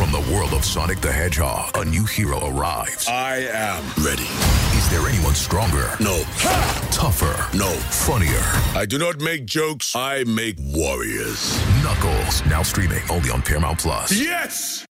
From the world of Sonic the Hedgehog, a new hero arrives. I am ready. Is there anyone stronger? No. Ha! Tougher? No. Funnier? I do not make jokes. I make warriors. Knuckles, now streaming only on Paramount Plus. Yes!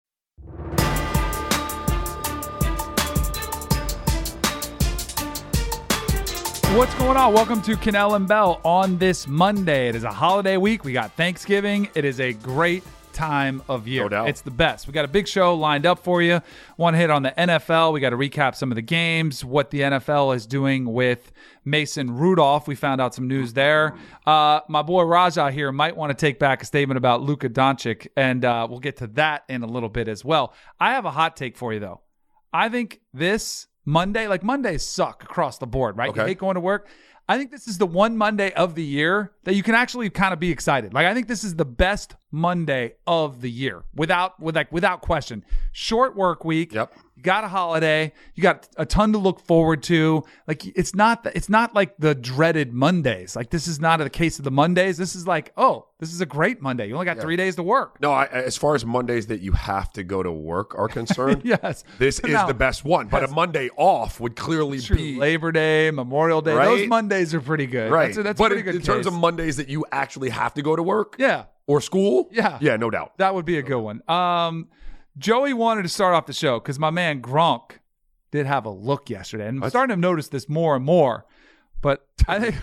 What's going on? Welcome to Cannell and Bell on this Monday. It is a holiday week. We got Thanksgiving. It is a great time of year. No doubt. It's the best. We got a big show lined up for you. One hit on the NFL. We got to recap some of the games, what the NFL is doing with Mason Rudolph. We found out some news there. My boy Raja here might want to take back a statement about Luka Doncic, and we'll get to that in a little bit as well. I have a hot take for you, though. I think this Monday, like Mondays suck across the board, right? Okay. You hate going to work. I think this is the one Monday of the year that you can actually kind of be excited. Like, I think this is the best Monday of the year without question. Short work week. Yep. You got a holiday. You got a ton to look forward to. Like, it's not like the dreaded Mondays. Like, this is not the case of the Mondays. This is like, oh, this is a great Monday. You only got 3 days to work. No, as far as Mondays that you have to go to work are concerned, Yes. this is the best one. But a Monday off would clearly be Labor Day, Memorial Day. Right? Those Mondays are pretty good. right. That's but pretty good in terms case. of Mondays that you actually have to go to work, Yeah. or school, Yeah, no doubt. That would be a good one. Joey wanted to start off the show because my man Gronk did have a look yesterday. And I'm starting to notice this more and more. But I think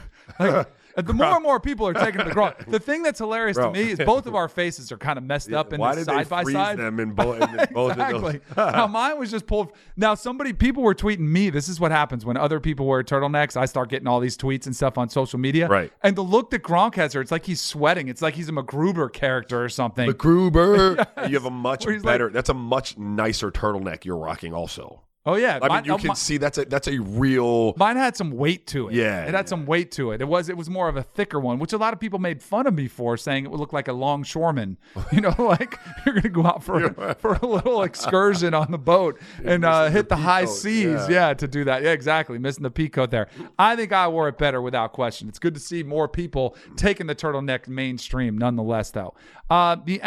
the more and more people are taking to the Gronk. The thing that's hilarious to me is both of our faces are kind of messed up in Why this did side they by freeze side. them in both of those? Exactly. Now mine was just pulled. Now people were tweeting me. This is what happens when other people wear turtlenecks. I start getting all these tweets and stuff on social media. Right. And the look that Gronk has her, it's like he's sweating. It's like he's a MacGruber character or something. McGruber. You have a much Where he's better. like- that's a much nicer turtleneck you're rocking. Also, Oh yeah. I mean, you can see that's a real. Mine had some weight to it. Yeah, It had some weight to it. It was more of a thicker one, which a lot of people made fun of me for, saying it would look like a longshoreman. You know, like you're going to go out for a little excursion on the boat and hit the high seas. Yeah, to do that. Yeah, exactly. Missing the peacoat there. I think I wore it better without question. It's good to see more people taking the turtleneck mainstream nonetheless, though. The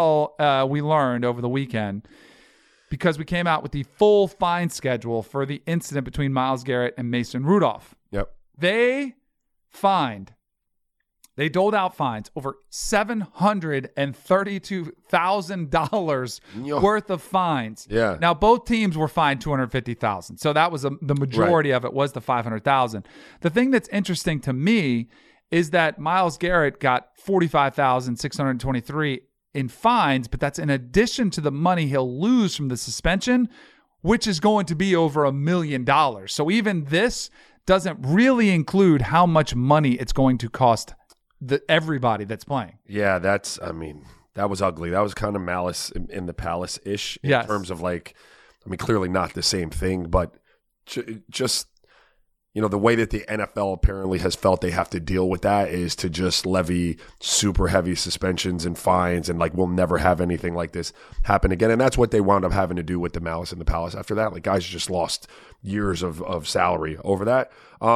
NFL, we learned over the weekend, because we came out with the full fine schedule for the incident between Myles Garrett and Mason Rudolph. Yep. They doled out fines over $732,000 worth of fines. Yeah. Now, both teams were fined $250,000. So that was the majority of it was the $500,000. The thing that's interesting to me is that Myles Garrett got $45,623 in fines, but that's in addition to the money he'll lose from the suspension, which is going to be over $1 million. So even this doesn't really include how much money it's going to cost everybody that's playing. Yeah, that was ugly. That was kind of Malice in the Palace-ish in terms of clearly not the same thing, but just, the way that the NFL apparently has felt they have to deal with that is to just levy super heavy suspensions and fines and we'll never have anything like this happen again. And that's what they wound up having to do with the Malice in the Palace after that. Guys just lost years of salary over that.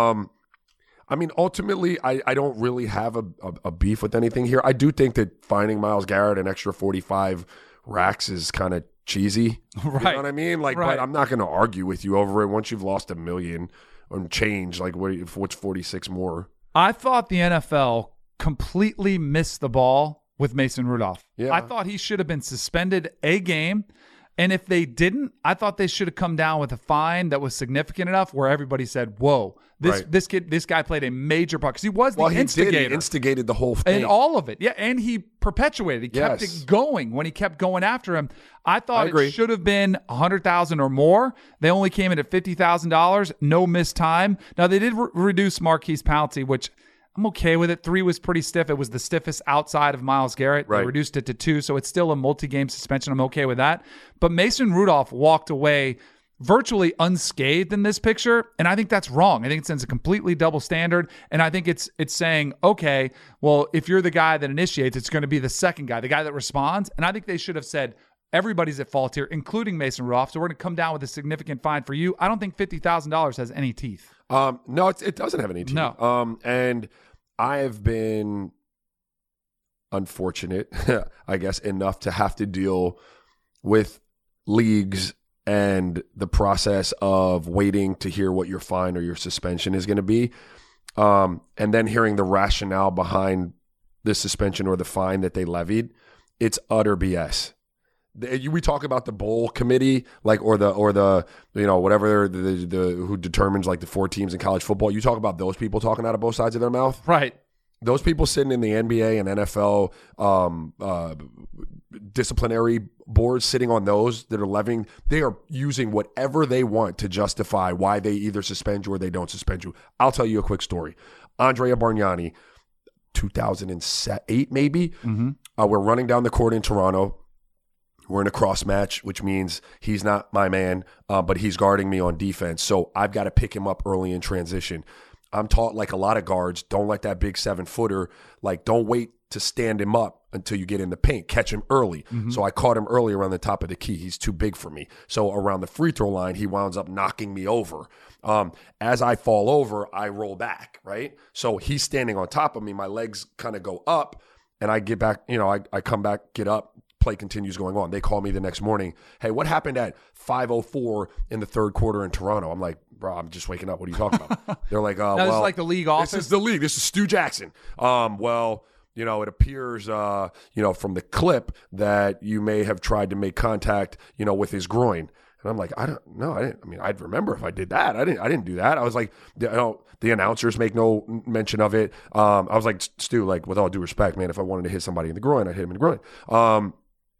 Ultimately, I don't really have a beef with anything here. I do think that fining Myles Garrett an extra 45 racks is kind of cheesy. Right. You know what I mean? Right. But I'm not going to argue with you over it once you've lost $1 million and change. What's 46 more? I thought the NFL completely missed the ball with Mason Rudolph. Yeah. I thought he should have been suspended a game. And if they didn't, I thought they should have come down with a fine that was significant enough where everybody said, whoa, this guy played a major part. Because he was the instigator. He instigated the whole thing. And all of it. Yeah, and he perpetuated. He kept it going when he kept going after him. I thought it should have been $100,000 or more. They only came in at $50,000. No missed time. Now, they did reduce Marquise Pouncey, which I'm okay with it. 3 was pretty stiff. It was the stiffest outside of Myles Garrett. They reduced it to 2, so it's still a multi-game suspension. I'm okay with that. But Mason Rudolph walked away virtually unscathed in this picture, and I think that's wrong. I think it sends a completely double standard, and I think it's saying, okay, well, if you're the guy that initiates, it's going to be the second guy, the guy that responds. And I think they should have said, everybody's at fault here, including Mason Rudolph, so we're going to come down with a significant fine for you. I don't think $50,000 has any teeth. No, it doesn't have any teeth. No. And I have been unfortunate, I guess, enough to have to deal with leagues and the process of waiting to hear what your fine or your suspension is going to be, and then hearing the rationale behind the suspension or the fine that they levied, it's utter BS. We talk about the bowl committee, like or the whatever the who determines like the 4 teams in college football. You talk about those people talking out of both sides of their mouth, right? Those people sitting in the NBA and NFL disciplinary boards, sitting on those that are levying, they are using whatever they want to justify why they either suspend you or they don't suspend you. I'll tell you a quick story. Andrea Bargnani, 2008 maybe. Mm-hmm. We're running down the court in Toronto. We're in a cross match, which means he's not my man, but he's guarding me on defense. So I've got to pick him up early in transition. I'm taught, like a lot of guards, don't let that big 7-footer, like don't wait to stand him up until you get in the paint. Catch him early. Mm-hmm. So I caught him early around the top of the key. He's too big for me. So around the free throw line, he winds up knocking me over. As I fall over, I roll back, right? So he's standing on top of me. My legs kind of go up, and I get back, I come back, get up. Play continues going on. They call me the next morning. Hey, what happened at 5:04 in the third quarter in Toronto? I'm like, bro, I'm just waking up. What are you talking about? They're like, this is like the league office. This is the league. This is Stu Jackson. It appears, from the clip that you may have tried to make contact, with his groin. And I'm like, I don't know. I'd remember if I did that. I didn't do that. I was like, the announcers make no mention of it. I was like, Stu, like, with all due respect, man, if I wanted to hit somebody in the groin, I'd hit him in the groin.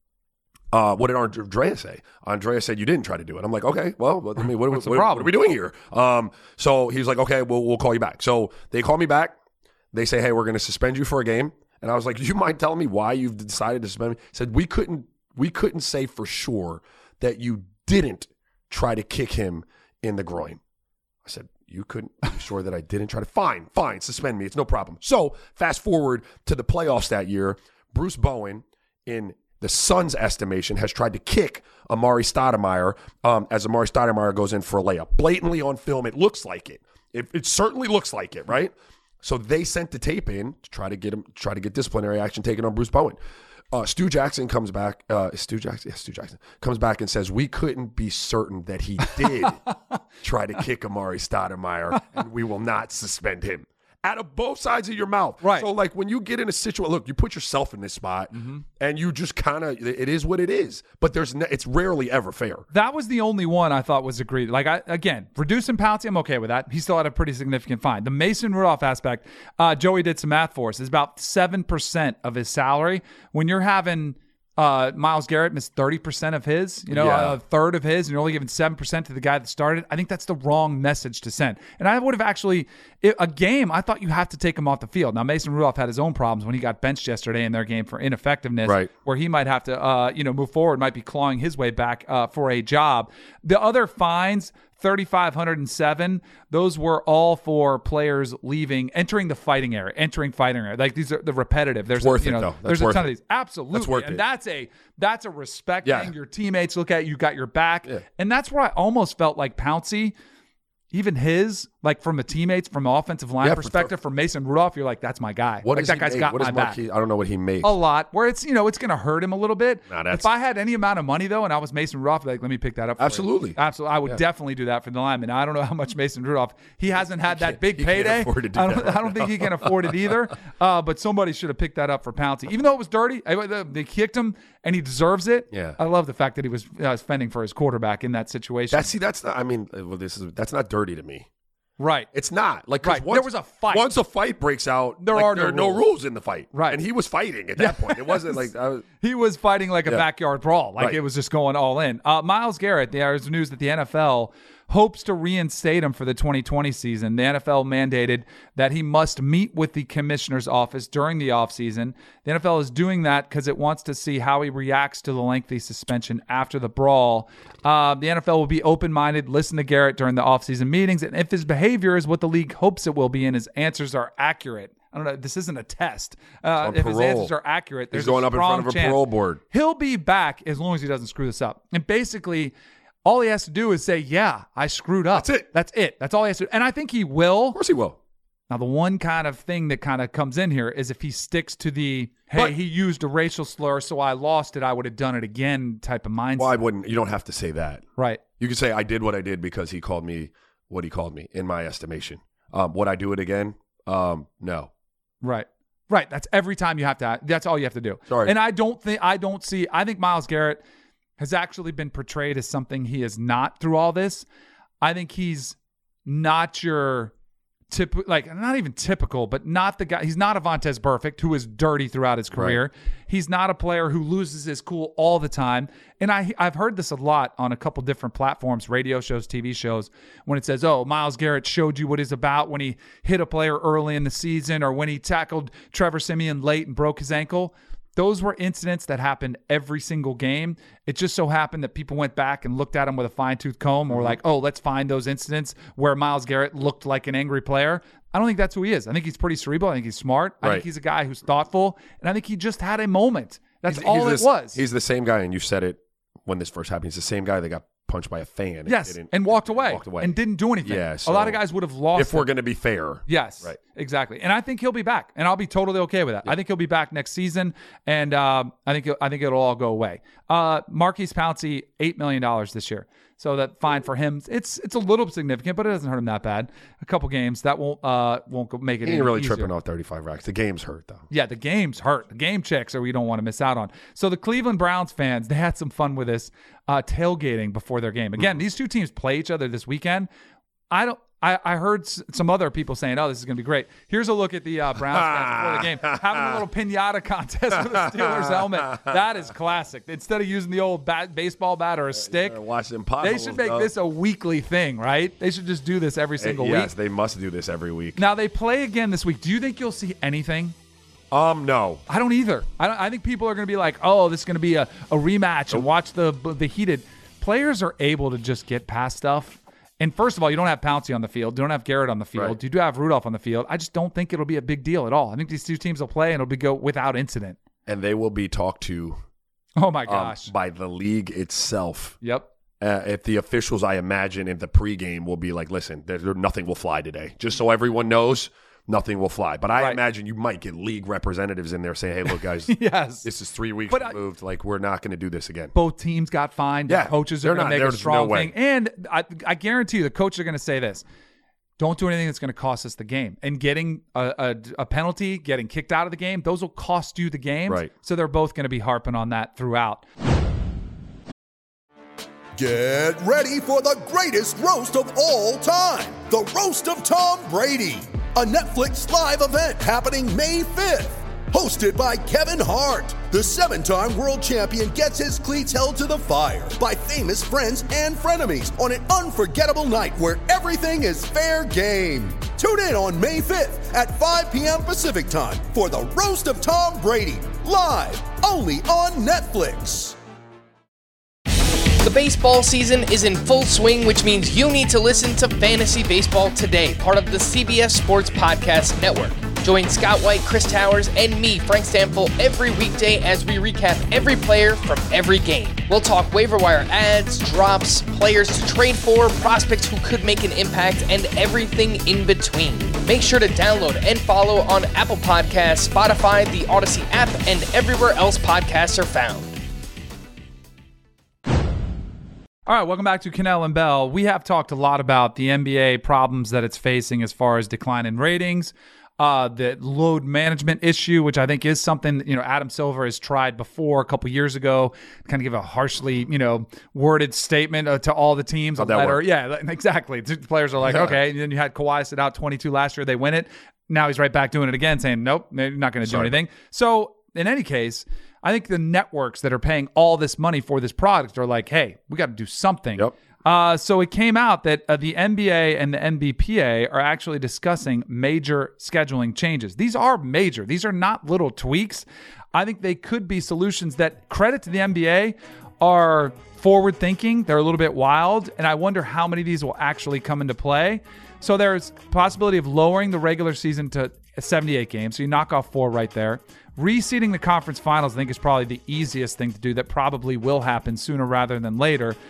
What did Andrea say? Andrea said you didn't try to do it. I'm like, okay, well, what are we doing here? So he was like, okay, we'll call you back. So they call me back. They say, hey, we're going to suspend you for a game. And I was like, do you mind telling me why you've decided to suspend me? He said, we couldn't say for sure that you didn't try to kick him in the groin. I said, you couldn't be sure that I didn't try to? Fine, suspend me. It's no problem. So fast forward to the playoffs that year. Bruce Bowen, in the Suns' estimation, has tried to kick Amari Stoudemire as Amari Stoudemire goes in for a layup. Blatantly on film, it looks like it. It certainly looks like it, right? So they sent the tape in to try to get disciplinary action taken on Bruce Bowen. Stu Jackson comes back. Stu Jackson comes back and says, we couldn't be certain that he did try to kick Amari Stoudemire, and we will not suspend him. Out of both sides of your mouth. Right. So, like, when you get in a situation, look, you put yourself in this spot, and you just kind of, it is what it is. But it's rarely ever fair. That was the only one I thought was agreed. Like, reducing Pouncey, I'm okay with that. He still had a pretty significant fine. The Mason Rudolph aspect, Joey did some math for us, is about 7% of his salary. When you're having Myles Garrett missed 30% of his, a third of his, and you're only giving 7% to the guy that started. I think that's the wrong message to send. And I would have actually, a game, I thought you have to take him off the field. Now, Mason Rudolph had his own problems when he got benched yesterday in their game for ineffectiveness, right, where he might have to, move forward, might be clawing his way back for a job. The other fines, 3,507. Those were all for players entering fighting area. Like, these are the repetitive. There's worth it, though. There's a ton of these. Absolutely. That's worth and it. That's a respect thing. Your teammates look at you, got your back. Yeah. And that's where I almost felt like Pouncey, even his, like from a teammates, from an offensive line perspective, from Mason Rudolph, you're like, that's my guy. What like, that guy's got my back. I don't know what he makes. A lot. Where it's, it's going to hurt him a little bit. Nah, if I had any amount of money, though, and I was Mason Rudolph, like, let me pick that up for Absolutely. you. Absolutely. I would definitely do that for the lineman. I don't know how much Mason Rudolph, he hasn't had that big payday. Can't afford to do that I don't think he can afford it either. But somebody should have picked that up for Pouncey. Even though it was dirty, they kicked him, and he deserves it. Yeah. I love the fact that he was fending for his quarterback in that situation. That's not dirty to me. Right. It's not. Like, right. There was a fight. Once a fight breaks out, there are no rules in the fight. Right. And he was fighting at that point. It wasn't like... he was fighting like a backyard brawl. Like, it was just going all in. Myles Garrett, there's news that the NFL hopes to reinstate him for the 2020 season. The NFL mandated that he must meet with the commissioner's office during the offseason. The NFL is doing that because it wants to see how he reacts to the lengthy suspension after the brawl. The NFL will be open-minded, listen to Garrett during the offseason meetings, and if his behavior is what the league hopes it will be and his answers are accurate. I don't know. This isn't a test. If his answers are accurate, there's He's going a up in front of a chance parole board. He'll be back as long as he doesn't screw this up. And basically, all he has to do is say, yeah, I screwed up. That's it. That's all he has to do. And I think he will. Of course he will. Now, the one kind of thing that kind of comes in here is if he sticks to he used a racial slur, so I lost it, I would have done it again type of mindset. Well, I wouldn't. You don't have to say that. Right. You can say, I did what I did because he called me what he called me, in my estimation. Would I do it again? No. Right. That's every time you have to. That's all you have to do. Sorry. And I think Myles Garrett has actually been portrayed as something he is not through all this. I think he's not your not even typical, but not the guy. He's not a Vontaze Burfict, who is dirty throughout his career. Right. He's not a player who loses his cool all the time. And I've heard this a lot on a couple different platforms, radio shows, TV shows, when it says, oh, Myles Garrett showed you what he's about when he hit a player early in the season or when he tackled Trevor Siemian late and broke his ankle. Those were incidents that happened every single game. It just so happened that people went back and looked at them with a fine-tooth comb, or were like, oh, let's find those incidents where Myles Garrett looked like an angry player. I don't think that's who he is. I think he's pretty cerebral. I think he's smart. I think he's a guy who's thoughtful. And I think he just had a moment. That's all it was. He's the same guy, and you said it when this first happened. He's the same guy that got punched by a fan. Yes, and walked away and didn't do anything. Yeah, so a lot of guys would have lost. If we're going to be fair. Yes, right. Exactly. And I think he'll be back, and I'll be totally okay with that. Yeah. I think he'll be back next season, and I think it'll all go away. Maurkice Pouncey, $8 million this year. So that fine for him. It's a little significant, but it doesn't hurt him that bad. A couple games that won't make it. He ain't really easier. Tripping off 35 racks. The games hurt though. Yeah, the games hurt. The game checks are we don't want to miss out on. So the Cleveland Browns fans, they had some fun with this tailgating before their game. Again, these two teams play each other this weekend. I heard some other people saying, oh, this is going to be great. Here's a look at the Browns fans before the game. Having a little pinata contest with a Steelers helmet. That is classic. Instead of using the old baseball bat or a stick, they should make this a weekly thing, right? They should just do this every single week. Yes, they must do this every week. Now, they play again this week. Do you think you'll see anything? No. I don't either. I think people are going to be like, oh, this is going to be a rematch and watch the heated. Players are able to just get past stuff. And first of all, you don't have Pouncey on the field. You don't have Garrett on the field. Right. You do have Rudolph on the field. I just don't think it'll be a big deal at all. I think these two teams will play and it'll go without incident. And they will be talked to. Oh my gosh! By the league itself. Yep. If the officials, I imagine, in the pregame will be like, listen, nothing will fly today. Just so everyone knows, nothing will fly. But I imagine you might get league representatives in there saying, hey, look, guys, yes, this is 3 weeks removed. Like, we're not going to do this again. Both teams got fined. Yeah. The coaches are going to make a strong thing. And I guarantee you the coaches are going to say this. Don't do anything that's going to cost us the game. And getting a penalty, getting kicked out of the game, those will cost you the game. Right. So they're both going to be harping on that throughout. Get ready for the greatest roast of all time. The Roast of Tom Brady. A Netflix live event happening May 5th. Hosted by Kevin Hart. The 7-time world champion gets his cleats held to the fire by famous friends and frenemies on an unforgettable night where everything is fair game. Tune in on May 5th at 5 p.m. Pacific time for the Roast of Tom Brady. Live only on Netflix. The baseball season is in full swing, which means you need to listen to Fantasy Baseball Today, part of the CBS Sports Podcast Network. Join Scott White, Chris Towers, and me, Frank Stample, every weekday as we recap every player from every game. We'll talk waiver wire ads, drops, players to trade for, prospects who could make an impact, and everything in between. Make sure to download and follow on Apple Podcasts, Spotify, the Odyssey app, and everywhere else podcasts are found. All right, welcome back to Cannell and Bell. We have talked a lot about the NBA problems that it's facing as far as decline in ratings, the load management issue, which I think is something, Adam Silver has tried before a couple years ago, kind of give a harshly, worded statement to all the teams. A letter. Yeah, exactly. The players are like, okay. And then you had Kawhi sit out 22 last year. They win it. Now he's right back doing it again, saying, nope, they're not going to do anything. So in any case, I think the networks that are paying all this money for this product are like, hey, we got to do something. Yep. So it came out that the NBA and the NBPA are actually discussing major scheduling changes. These are major. These are not little tweaks. I think they could be solutions that, credit to the NBA, are forward-thinking. They're a little bit wild, and I wonder how many of these will actually come into play. So there's possibility of lowering the regular season to 78 games. So you knock off 4 right there. Reseeding the conference finals, I think, is probably the easiest thing to do. That probably will happen sooner rather than later.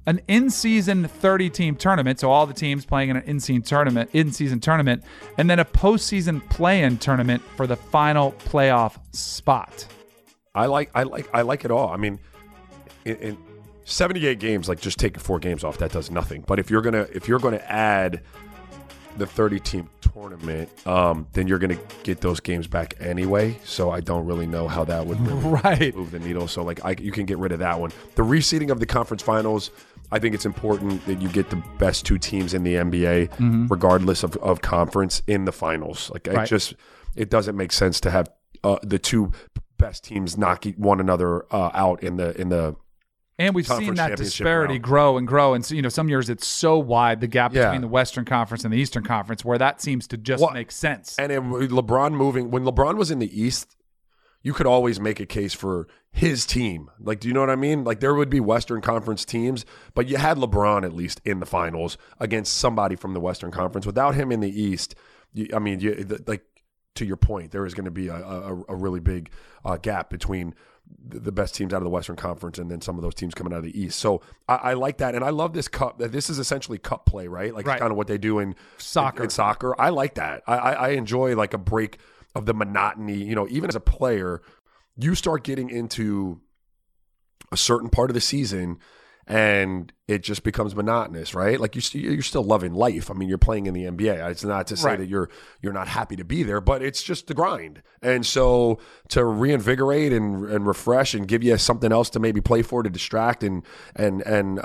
an in-season 30-team tournament, so all the teams playing in an in-season tournament, and then a postseason play-in tournament for the final playoff spot. I like it all. I mean, in 78 games, like just taking 4 games off, that does nothing. But if you're gonna add the 30-team tournament, then you're going to get those games back anyway. So I don't really know how that would really move the needle. So you can get rid of that one. The reseeding of the conference finals, I think it's important that you get the best 2 teams in the NBA, regardless of conference, in the finals. It doesn't make sense to have the 2 best teams knock one another out in the. And we've seen that disparity grow and grow. And so, some years it's so wide, the gap between the Western Conference and the Eastern Conference, where that seems to just make sense. And when LeBron was in the East, you could always make a case for his team. Like, do you know what I mean? Like, there would be Western Conference teams, but you had LeBron at least in the finals against somebody from the Western Conference. Without him in the East, to your point, there is going to be a really big gap between the best teams out of the Western Conference and then some of those teams coming out of the East. So I like that. And I love this cup. This is essentially cup play, right? It's kind of what they do in soccer. In soccer. I like that. I enjoy like a break of the monotony. Even as a player, you start getting into a certain part of the season and it just becomes monotonous, right? Like you're still loving life. I mean, you're playing in the NBA. It's not to say that you're not happy to be there, but it's just the grind. And so to reinvigorate and refresh and give you something else to maybe play for, to distract and get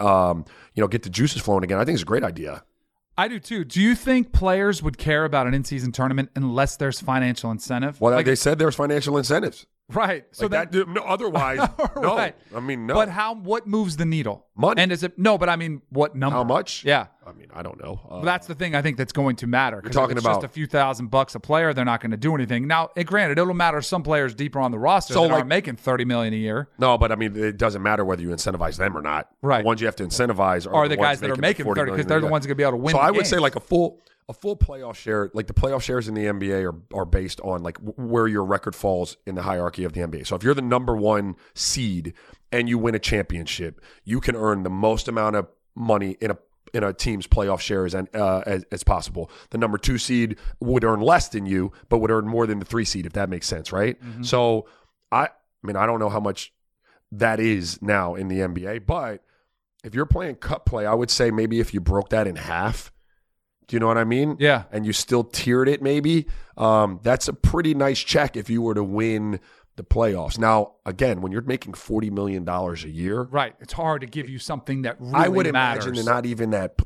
the juices flowing again, I think it's a great idea. I do too. Do you think players would care about an in-season tournament unless there's financial incentive? Well, they said there's financial incentives. Right. So otherwise, no. I mean, no. But what moves the needle? Money. And is it but I mean, what number? How much? Yeah. I mean, I don't know. That's the thing I think that's going to matter. You're talking about just a few $1,000 a player. They're not going to do anything. Now, granted, it'll matter some players deeper on the roster that are making $30 million a year. No, but I mean, it doesn't matter whether you incentivize them or not. Right. The ones you have to incentivize are the guys that are making 30 because they're the ones going to be able to win. So I would say like a full playoff share, like the playoff shares in the NBA are based on like where your record falls in the hierarchy of the NBA. So if you're the number 1 seed and you win a championship, you can earn the most amount of money in a team's playoff shares as possible. The number 2 seed would earn less than you, but would earn more than the 3 seed, if that makes sense, right? Mm-hmm. So I don't know how much that is now in the NBA, but if you're playing cup play, I would say maybe if you broke that in half. Do you know what I mean? Yeah. And you still tiered it maybe. That's a pretty nice check if you were to win the playoffs. Now, again, when you're making $40 million a year. Right. It's hard to give you something that really I would matters. imagine that not even that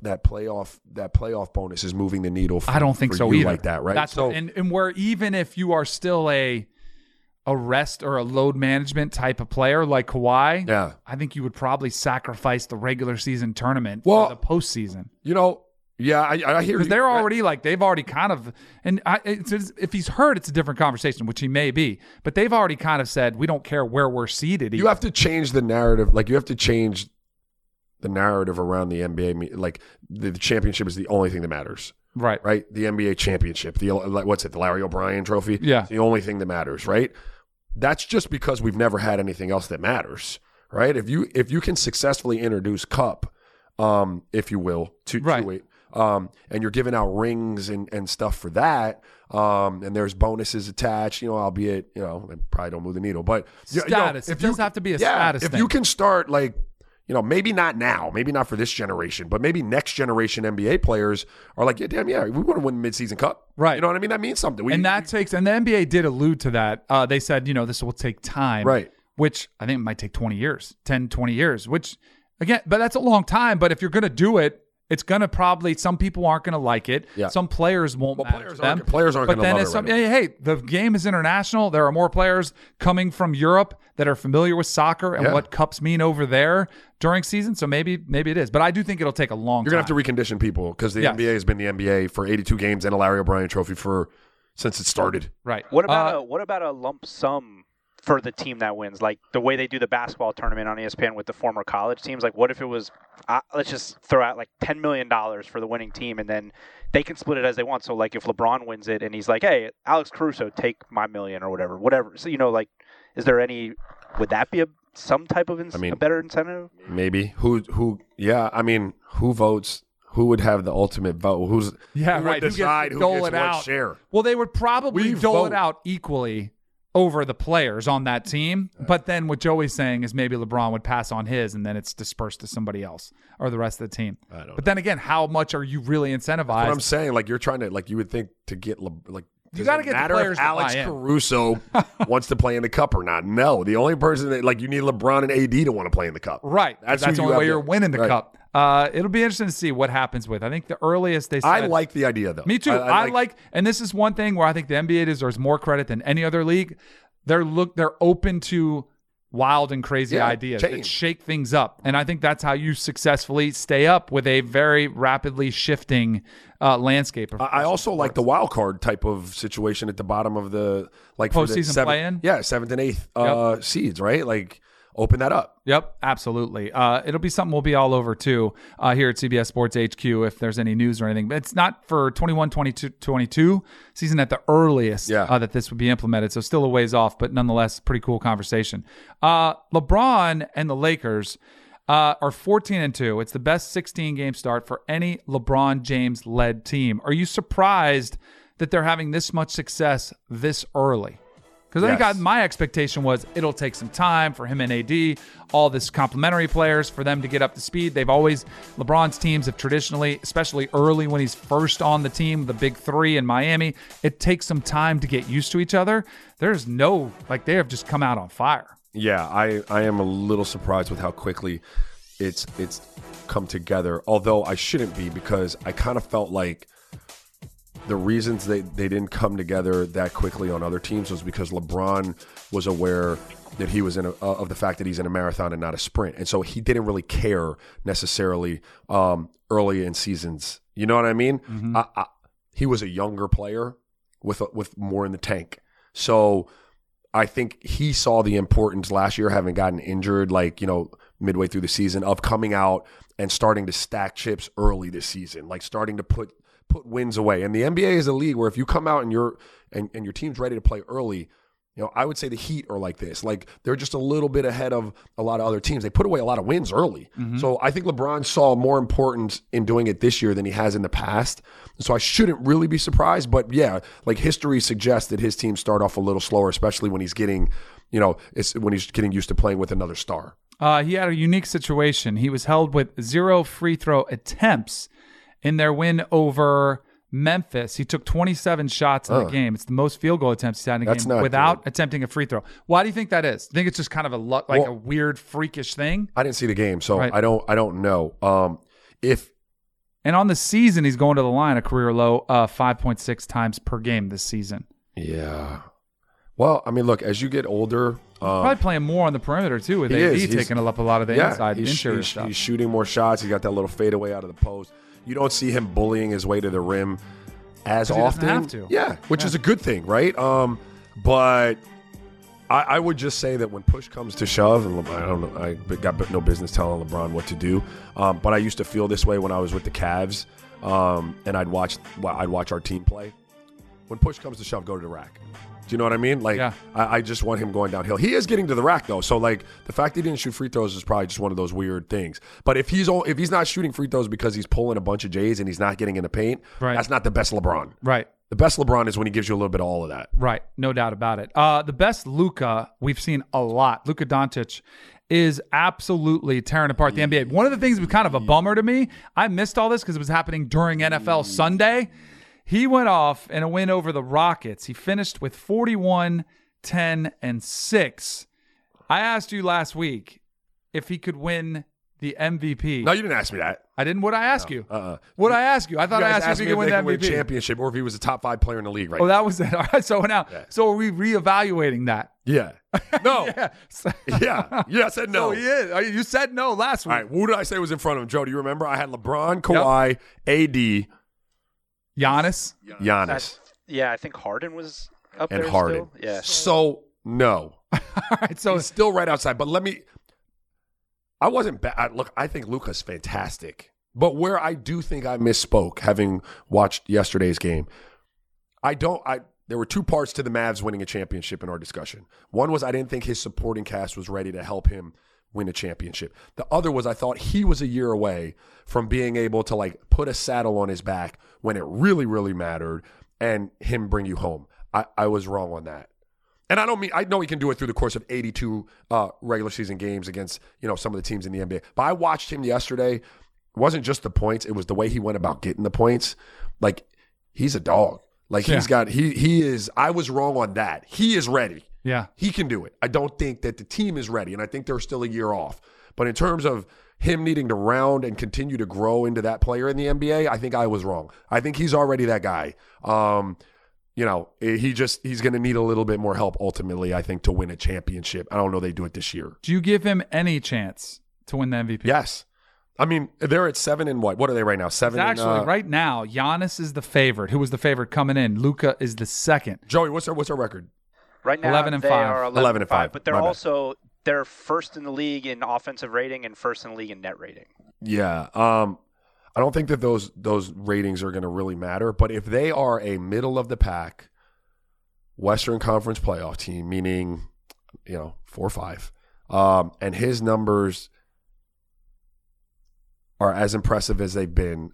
playoff bonus is moving the needle for, I don't think for so you either. Like that, right? That's and where even if you are still a rest or a load management type of player like Kawhi, I think you would probably sacrifice the regular season tournament for the postseason. Yeah, I hear you. Because they're already they've already kind of, and if he's hurt, it's a different conversation, which he may be. But they've already kind of said, we don't care where we're seated. You have to change the narrative. Like, you have to change the narrative around the NBA. Like, the championship is the only thing that matters. Right. Right? The NBA championship. The Larry O'Brien trophy? Yeah. It's the only thing that matters, right? That's just because we've never had anything else that matters, right? If you can successfully introduce Cup, if you will, to it. And you're giving out rings and stuff for that, and there's bonuses attached, albeit, it probably don't move the needle, but status. It does have to be a status if thing. you can start maybe not now, maybe not for this generation, but maybe next generation NBA players are like, we want to win the midseason cup. Right. You know what I mean? That means something. And the NBA did allude to that. They said, this will take time. Right. Which I think it might take 20 years, which again, but that's a long time. But if you're going to do it, it's going to probably, some people aren't going to like it. Yeah. Some players won't matter to them. Players aren't going to love it. But then hey, the game is international. There are more players coming from Europe that are familiar with soccer and what cups mean over there during season. So maybe it is. But I do think it'll take a long time. You're going to have to recondition people because the NBA has been the NBA for 82 games and a Larry O'Brien trophy since it started. Right. What about a lump sum for the team that wins, like the way they do the basketball tournament on ESPN with the former college teams? Like, what if it was, let's just throw out like $10 million for the winning team, and then they can split it as they want. So, like, if LeBron wins it and he's like, hey, Alex Caruso, take my million or whatever. So, is there any, would that be some type of a better incentive? Maybe. Who Yeah, I mean, who votes? Who would have the ultimate vote? Who would decide who gets what share? Well, they would probably dole it out equally over the players on that team. But then what Joey's saying is maybe LeBron would pass on his, and then it's dispersed to somebody else or the rest of the team. But then again, how much are you really incentivized? That's what I'm saying, like you're trying to, like you would think to get like. You got to get the players if Alex Caruso wants to play in the cup or not. No, the only person that you need LeBron and AD to want to play in the cup. Right. That's the only way you're winning the cup. It'll be interesting to see what happens with. I think the earliest they said. I like the idea though. Me too. I like, and this is one thing where I think the NBA deserves more credit than any other league. They're open to wild and crazy ideas that shake things up. And I think that's how you successfully stay up with a very rapidly shifting landscape. I also like the wild card type of situation at the bottom of the postseason play-in. Yeah, 7th and 8th seeds, right? Like open that up. Yep, absolutely. It'll be something we'll be all over too here at CBS Sports HQ if there's any news or anything. But it's not for 21-22 season at the earliest that this would be implemented. So still a ways off, but nonetheless, pretty cool conversation. LeBron and the Lakers are 14-2. It's the best 16-game start for any LeBron James-led team. Are you surprised that they're having this much success this early? Because I think my expectation was it'll take some time for him and AD, all this complementary players, for them to get up to speed. LeBron's teams have traditionally, especially early when he's first on the team, the big three in Miami, it takes some time to get used to each other. There's they have just come out on fire. Yeah, I am a little surprised with how quickly it's come together. Although I shouldn't be, because I kind of felt like the reasons they didn't come together that quickly on other teams was because LeBron was aware that he was of the fact that he's in a marathon and not a sprint. And so he didn't really care necessarily early in seasons. You know what I mean? Mm-hmm. He was a younger player with more in the tank. So I think he saw the importance last year, having gotten injured, midway through the season, of coming out and starting to stack chips early this season, starting to put wins away. And the NBA is a league where if you come out and your team's ready to play early, I would say the Heat are like this. They're just a little bit ahead of a lot of other teams. They put away a lot of wins early. Mm-hmm. So I think LeBron saw more importance in doing it this year than he has in the past. So I shouldn't really be surprised. But yeah, history suggests that his teams start off a little slower, especially when he's getting, when he's getting used to playing with another star. He had a unique situation. He was held with 0 free throw attempts in their win over Memphis. He took 27 shots in the game. It's the most field goal attempts he's had in a game without attempting a free throw. Why do you think that is? I think it's just kind of a weird, freakish thing. I didn't see the game, so right. I don't know. And on the season, he's going to the line a career low 5.6 times per game this season. Yeah. Well, I mean, look, as you get older, probably playing more on the perimeter too, with AD taking up a lot of the inside interior stuff. He's shooting more shots. He got that little fadeaway out of the post. You don't see him bullying his way to the rim as often. He doesn't have to. Yeah, which is a good thing, right? But I would just say that when push comes to shove, and I don't know, I got no business telling LeBron what to do. But I used to feel this way when I was with the Cavs, and I'd watch our team play. When push comes to shove, go to the rack. Do you know what I mean? I just want him going downhill. He is getting to the rack though, so the fact he didn't shoot free throws is probably just one of those weird things. But if he's not shooting free throws because he's pulling a bunch of J's and he's not getting in the paint, that's not the best LeBron. Right. The best LeBron is when he gives you a little bit of all of that. Right. No doubt about it. The best Luka we've seen a lot. Luka Doncic is absolutely tearing apart the NBA. One of the things that was kind of a bummer to me, I missed all this because it was happening during NFL Sunday. He went off in a win over the Rockets. He finished with 41, 10, and 6. I asked you last week if he could win the MVP. No, you didn't ask me that. I didn't. What'd I ask you? What'd I ask you? I thought I asked you if he could win the MVP. Championship, or if he was a top 5 player in the league, right? Oh, that was it. All right. So now, so are we reevaluating that? Yeah. No. Yeah. I said no. So he is. You said no last week. All right. Who did I say was in front of him? Joe, do you remember? I had LeBron, Kawhi, AD, Giannis. I think Harden was up and there Harden. Still. Yeah. So no. All right. So he's still right outside. But I wasn't bad. Look, I think Luka's fantastic. But where I do think I misspoke, having watched yesterday's game, there were two parts to the Mavs winning a championship in our discussion. One was I didn't think his supporting cast was ready to help him win a championship. The other was I thought he was a year away from being able to like put a saddle on his back when it really, really mattered and him bring you home. I was wrong on that. And I know he can do it through the course of 82 regular season games against, some of the teams in the NBA. But I watched him yesterday. It wasn't just the points. It was the way he went about getting the points. Like, he's a dog. Like, he is, I was wrong on that. He is ready. Yeah. He can do it. I don't think that the team is ready, and I think they're still a year off. But in terms of him needing to round and continue to grow into that player in the NBA, I think I was wrong. I think he's already that guy. He's going to need a little bit more help ultimately, I think, to win a championship. I don't know they do it this year. Do you give him any chance to win the MVP? Yes. I mean, they're at 7 and what? What are they right now? 7 it's actually, right now, Giannis is the favorite. Who was the favorite coming in? Luka is the second. Joey, what's their record? Right now, 11 and they 5. are 11 and 5. But they're first in the league in offensive rating and first in the league in net rating. Yeah. I don't think that those ratings are going to really matter. But if they are a middle of the pack Western Conference playoff team, meaning 4 or 5, and his numbers are as impressive as they've been,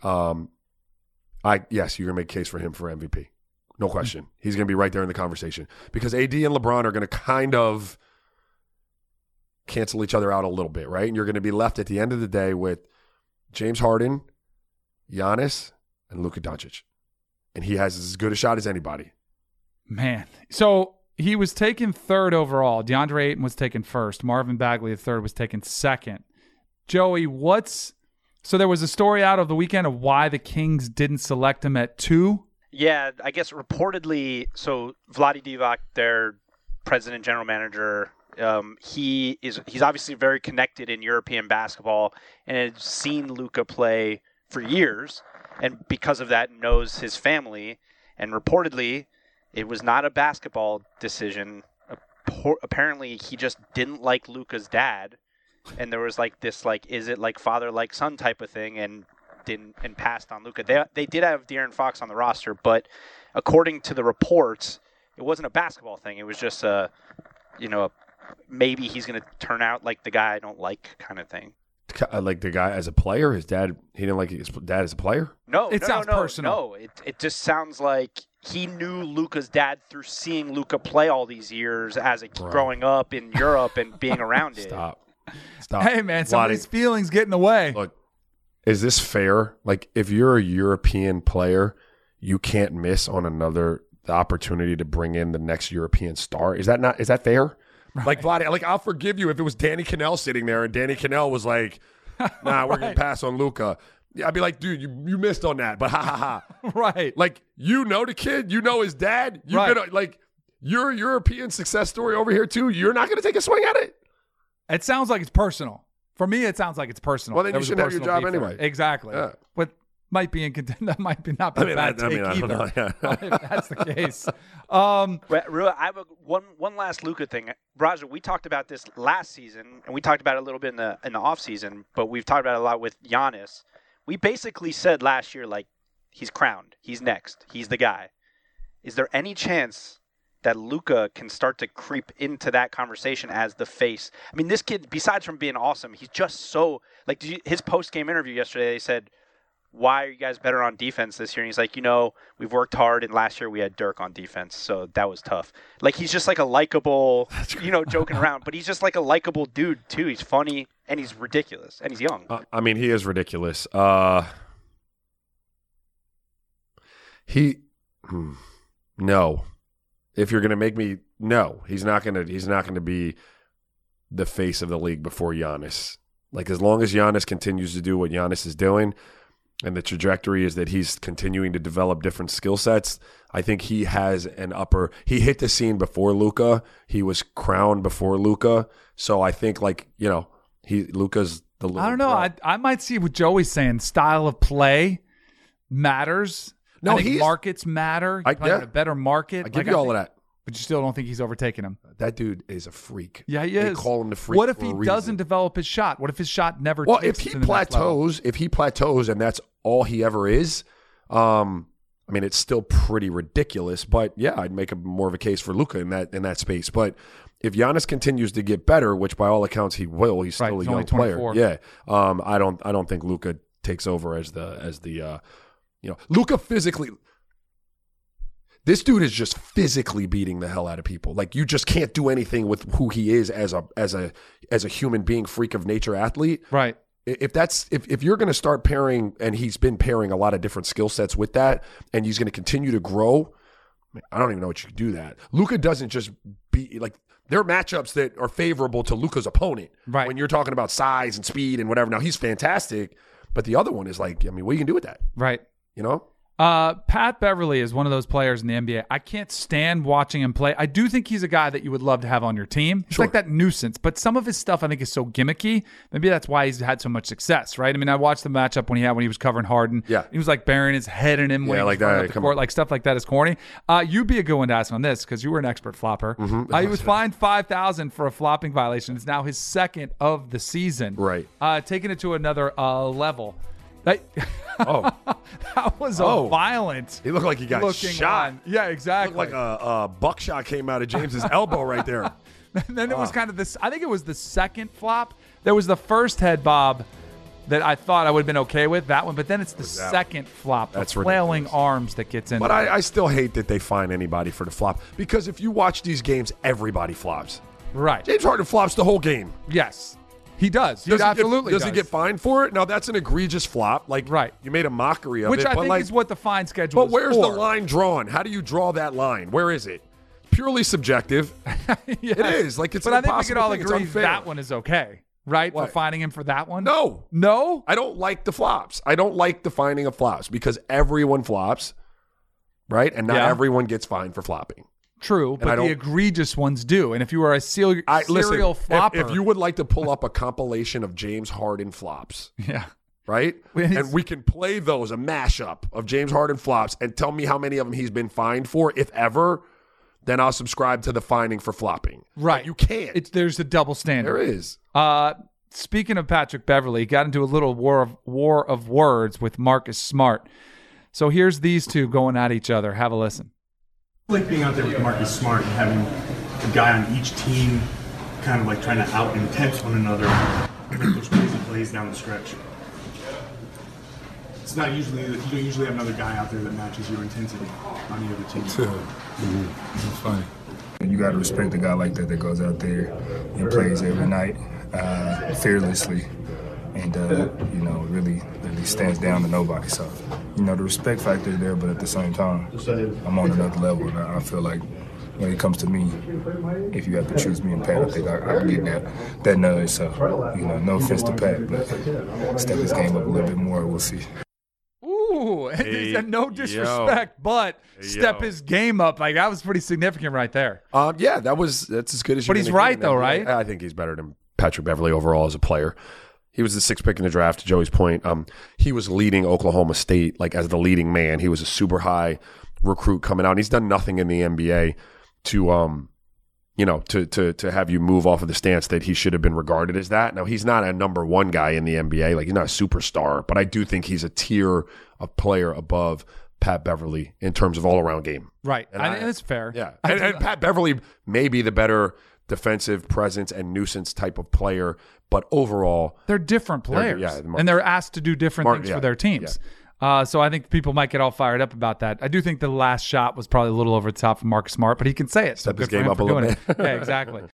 yes, you're going to make a case for him for MVP. No question. He's going to be right there in the conversation because AD and LeBron are going to kind of cancel each other out a little bit, right? And you're going to be left at the end of the day with James Harden, Giannis, and Luka Doncic. And he has as good a shot as anybody. Man. So he was taken third overall. DeAndre Ayton was taken first. Marvin Bagley, the third, was taken second. Joey, so there was a story out of the weekend of why the Kings didn't select him at 2? Yeah, I guess reportedly, so Vlade Divac, their president, general manager, he's obviously very connected in European basketball and has seen Luka play for years, and because of that knows his family. And reportedly, it was not a basketball decision. Apparently, he just didn't like Luka's dad, and there was this is it like father like son type of thing, and passed on Luka. They did have De'Aaron Fox on the roster, but according to the reports, it wasn't a basketball thing. It was just maybe he's going to turn out like the guy I don't like kind of thing. Like the guy as a player, he didn't like his dad as a player? No, it sounds personal. No, it just sounds like he knew Luka's dad through seeing Luka play all these years growing up in Europe and being around it. Stop. Hey, man, somebody's feelings get in the way. Look, is this fair? Like, if you're a European player, you can't miss on the opportunity to bring in the next European star. Is that fair? Right. Like, Vlade, I'll forgive you if it was Danny Kanell sitting there and Danny Kanell was like, nah, we're going to pass on Luka. Yeah, I'd be like, dude, you missed on that, but ha, ha, ha. Right. Like, the kid, his dad. Your European success story over here, too. You're not going to take a swing at it? It sounds like it's personal. For me, it sounds like it's personal. Well, then you shouldn't have your job anyway. Exactly. Yeah. But might be that might be not be a bad take either. If that's the case. I have one last Luka thing. Raja, we talked about this last season, and we talked about it a little bit in the off season, but we've talked about it a lot with Giannis. We basically said last year, he's crowned. He's next. He's the guy. Is there any chance that Luka can start to creep into that conversation as the face? I mean, this kid, besides from being awesome, he's just so his post-game interview yesterday, they said, why are you guys better on defense this year? And he's like, we've worked hard, and last year we had Dirk on defense, so that was tough. He's just a likable, joking around, but he's just a likable dude too. He's funny, and he's ridiculous, and he's young. He is ridiculous. No. If you're going to make me, no, he's not going to be the face of the league before Giannis. As long as Giannis continues to do what Giannis is doing, and the trajectory is that he's continuing to develop different skill sets, I think he has he hit the scene before Luka. He was crowned before Luka. So I think Luka's the little I don't know. I might see what Joey's saying. Style of play matters. No, I think markets matter. Playing in a better market. I give you all of that. But you still don't think he's overtaken him. That dude is a freak. Yeah, he is. They call him the freak. What if he doesn't develop his shot? What if his shot never if he plateaus and that's all he ever is, it's still pretty ridiculous. But yeah, I'd make more of a case for Luka in that space. But if Giannis continues to get better, which by all accounts he will, he's still a young player. Yeah, I don't think Luka takes over as the Luka physically. This dude is just physically beating the hell out of people. Like, you just can't do anything with who he is as a human being, freak of nature athlete. Right. If you're going to start pairing, and he's been pairing a lot of different skill sets with that, and he's going to continue to grow, I don't even know what you could do that. Luka doesn't just be like, there are matchups that are favorable to Luka's opponent. Right. When you're talking about size and speed and whatever. Now, he's fantastic, but the other one is like, I mean, what are you going to do with that? Right. You know? Pat Beverly is one of those players in the NBA. I can't stand watching him play. I do think he's a guy that you would love to have on your team. He's like that nuisance, but some of his stuff I think is so gimmicky. Maybe that's why he's had so much success, right? I mean, I watched the matchup when he was covering Harden. Yeah. He was like burying his head in him when he was running up the court. Like stuff like that is corny. You'd be a good one to ask on this because you were an expert flopper. Mm-hmm. He was fined $5,000 for a flopping violation. It's now his second of the season. Right. Taking it to another level. That was a violent. He looked like he got shot. One. Yeah, exactly. It looked like a buckshot came out of James's elbow right there. Then it was kind of this. I think it was the second flop. There was the first head bob that I thought I would have been okay with, that one. But then it's the second flop, the flailing arms that gets in. But I still hate that they fine anybody for the flop, because if you watch these games, everybody flops. Right. James Harden flops the whole game. Yes. He does. He absolutely does. Does he get fined for it? Now, that's an egregious flop. Like, you made a mockery of it. Which I think is what the fine schedule is. But where's the line drawn? How do you draw that line? Where is it? Purely subjective. It is. Like, it's but an I think we could all impossible thing. agree that one is okay, right? We're fining him for that one? No. No? I don't like the flops. I don't like the fining of flops because everyone flops, right? And not everyone gets fined for flopping. True, but the egregious ones do. And if you are a serial flopper. If you would like to pull up a compilation of James Harden flops. Yeah. Right? And we can play those, a mashup of James Harden flops, and tell me how many of them he's been fined for, if ever, then I'll subscribe to the fining for flopping. Right. But you can't. There's a double standard. There is. Speaking of Patrick Beverly, he got into a little war of words with Marcus Smart. So here's these two going at each other. Have a listen. Like being out there with Marcus Smart and having a guy on each team kind of like trying to out-intense one another and make those crazy plays down the stretch. It's not usually, you don't usually have another guy out there that matches your intensity on the other team. It's funny. You got to respect a guy like that goes out there and plays every night fearlessly and, really stands down to nobody. So, the respect factor is there, but at the same time, I'm on another level. And I feel like when it comes to me, if you have to choose me and Pat, I think I can get that nudge. So, no offense to Pat, but step his game up a little bit more. We'll see. Ooh, and he said no disrespect, but step his game up. Like, that was pretty significant right there. Yeah, that's as good as you can. But he's right, though, right? I think he's better than Patrick Beverly overall as a player. He was the sixth pick in the draft, to Joey's point. He was leading Oklahoma State, like, as the leading man. He was a super high recruit coming out. And he's done nothing in the NBA to have you move off of the stance that he should have been regarded as that. Now, he's not a number one guy in the NBA. Like, he's not a superstar. But I do think he's a tier of player above Pat Beverly in terms of all-around game. Right. And that's fair. Yeah. And Pat Beverly may be the better defensive presence and nuisance type of player, but overall they're different players, and they're asked to do different things for their teams. So I think people might get all fired up about that. I do think the last shot was probably a little over the top for Marcus Smart, but he can say it. Step his game up a little bit. Yeah, exactly.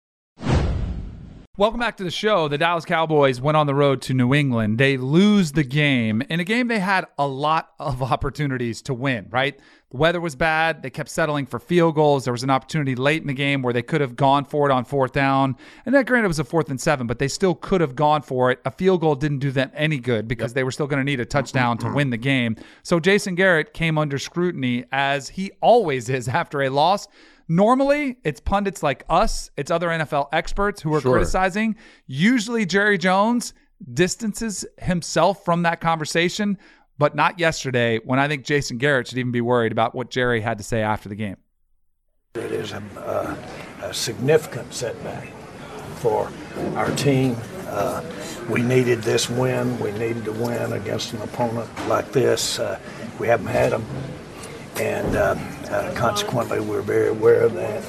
Welcome back to the show. The Dallas Cowboys went on the road to New England. They lose the game. In a game they had a lot of opportunities to win, right? The weather was bad. They kept settling for field goals. There was an opportunity late in the game where they could have gone for it on fourth down. And that, granted, it was a 4th and 7, but they still could have gone for it. A field goal didn't do them any good because they were still going to need a touchdown to win the game. So Jason Garrett came under scrutiny, as he always is after a loss. Normally, it's pundits like us. It's other NFL experts who are criticizing. Usually, Jerry Jones distances himself from that conversation, but not yesterday, when I think Jason Garrett should even be worried about what Jerry had to say after the game. It is a significant setback for our team. We needed this win. We needed to win against an opponent like this. We haven't had them. And consequently, we're very aware of that.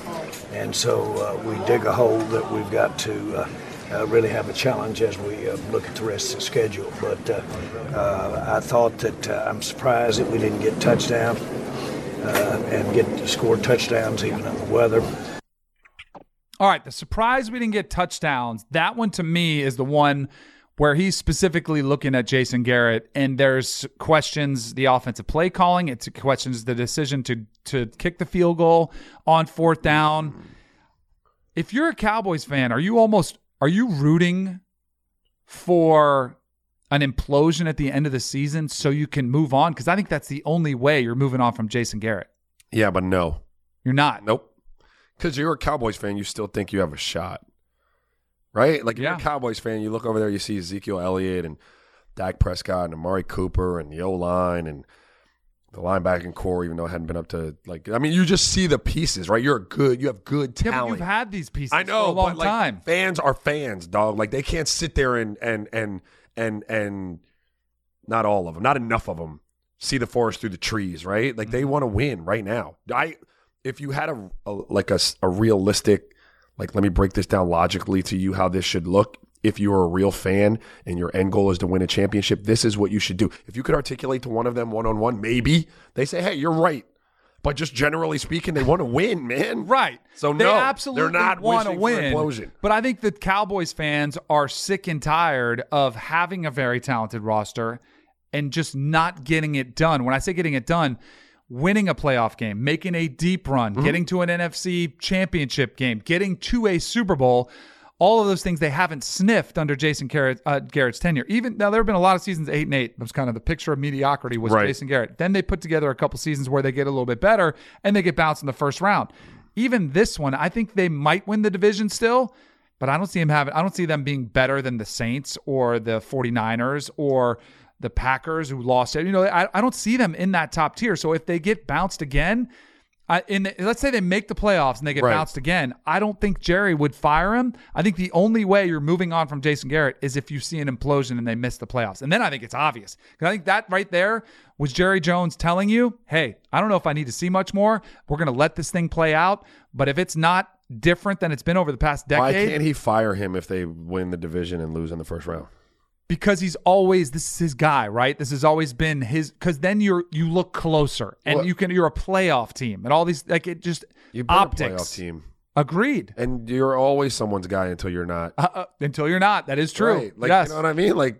And so we dig a hole that we've got to really have a challenge as we look at the rest of the schedule. But I thought that I'm surprised that we didn't get touchdown and score touchdowns even in the weather. All right, the surprise we didn't get touchdowns, that one to me is the one where he's specifically looking at Jason Garrett, and there's questions the offensive play calling. It questions the decision to kick the field goal on 4th down. If you're a Cowboys fan, are you rooting for an implosion at the end of the season so you can move on? Because I think that's the only way you're moving on from Jason Garrett. Yeah, but no. You're not. Nope. Because you're a Cowboys fan, you still think you have a shot, right? Like, you're a Cowboys fan, you look over there, you see Ezekiel Elliott and Dak Prescott and Amari Cooper and the O-line and the linebacking core, even though it hadn't been up to, you just see the pieces, right? You have good talent. Yeah, but you've had these pieces I know, for a long time. Fans are fans, dog. Like, they can't sit there and not all of them, not enough of them, see the forest through the trees, right? Like, they want to win right now. If you had a realistic, let me break this down logically to you how this should look. If you're a real fan and your end goal is to win a championship, this is what you should do. If you could articulate to one of them one-on-one, maybe they say, hey, you're right. But just generally speaking, they want to win, man. Right. So they no, absolutely they're not want to win. Implosion. But I think the Cowboys fans are sick and tired of having a very talented roster and just not getting it done. When I say getting it done, winning a playoff game, making a deep run, getting to an NFC championship game, getting to a Super Bowl, all of those things they haven't sniffed under Jason Garrett's tenure. Even now, there have been a lot of seasons 8-8. It was kind of the picture of mediocrity was Jason Garrett. Then they put together a couple seasons where they get a little bit better and they get bounced in the first round. Even this one, I think they might win the division still, but I don't see them being better than the Saints or the 49ers or the Packers who lost it. I don't see them in that top tier. So if they get bounced again, let's say they make the playoffs and they get bounced again, I don't think Jerry would fire him. I think the only way you're moving on from Jason Garrett is if you see an implosion and they miss the playoffs. And then I think it's obvious. I think that right there was Jerry Jones telling you, hey, I don't know if I need to see much more. We're going to let this thing play out. But if it's not different than it's been over the past decade. Why can't he fire him if they win the division and lose in the first round? Because this is his guy, right? This has always been his, because then you look closer and you're a playoff team and all these, optics. You've been a playoff team. Agreed. And you're always someone's guy until you're not. Until you're not. That is true. Right. Yes. You know what I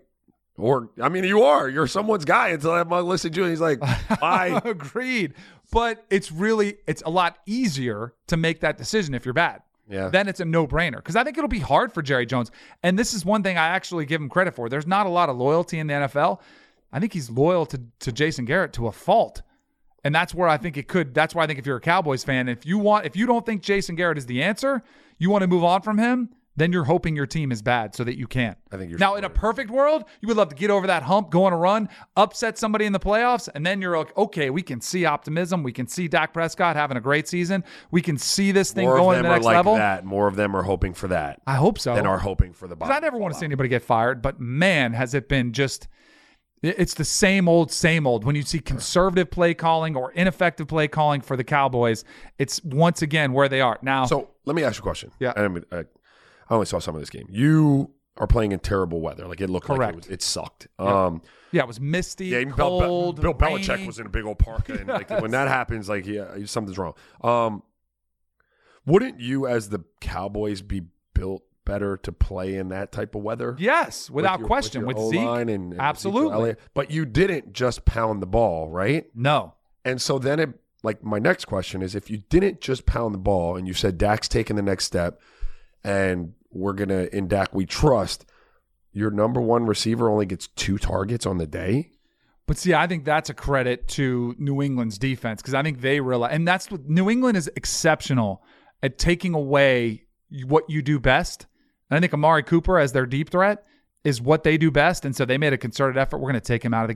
mean? You are. You're someone's guy until I'm listening to you and he's like, bye. Agreed. But it's a lot easier to make that decision if you're bad. Yeah. Then it's a no-brainer. Because I think it'll be hard for Jerry Jones. And this is one thing I actually give him credit for. There's not a lot of loyalty in the NFL. I think he's loyal to Jason Garrett to a fault. And that's where I think that's why I think if you're a Cowboys fan, if you don't think Jason Garrett is the answer, you want to move on from him, then you're hoping your team is bad so that you can. I think you're now in a perfect world, you would love to get over that hump, go on a run, upset somebody in the playoffs, and then you're like, okay, we can see optimism. We can see Dak Prescott having a great season. We can see this thing going to the next level. More of them are hoping for that. I hope so. And are hoping for the bottom. I never want to see anybody get fired, but man, has it been just it's the same old. When you see conservative play calling or ineffective play calling for the Cowboys, it's once again where they are now. So let me ask you a question. Yeah. I only saw some of this game. You are playing in terrible weather. Like, it looked Correct. like it sucked. Yeah. It was misty, cold, Bill Belichick was in a big old parka. And Yes. When that happens, something's wrong. Wouldn't you, as the Cowboys, be built better to play in that type of weather? Yes, without question. With Zeke, and absolutely. But you didn't just pound the ball, right? No. And so then my next question is, if you didn't just pound the ball and you said Dak's taking the next step and we're going to, in Dak we trust, your number one receiver only gets 2 targets on the day? But see, I think that's a credit to New England's defense because I think they realize, and that's what New England is exceptional at taking away what you do best. And I think Amari Cooper as their deep threat is what they do best. And so they made a concerted effort. We're going to take him out of the game.